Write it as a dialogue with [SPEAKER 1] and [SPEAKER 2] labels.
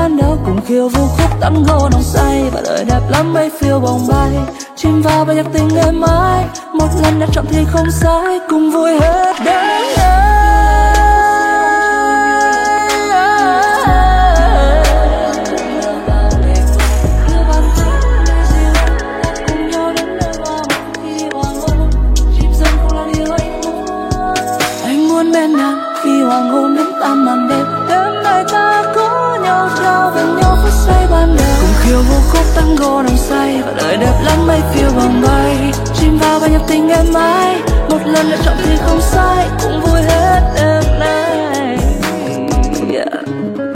[SPEAKER 1] ban đầu, cùng khiêu vũ khúc tango nồng say và đời đẹp lắm mấy phiêu bồng bay, chìm vào bài nhạc tình êm ái, một lần đã chọn thì không sai, cùng vui hết đời. Khi hoàng hôn đến tan màn đêm, đêm nay ta có nhau trao về nhau phút giây ban đầu, cùng khiêu vũ khúc tango nồng say và đời đẹp lắm mấy phiêu vòng bay, chìm vào bài nhạc tình êm ái, một lần lựa chọn thì không sai, cùng vui hết.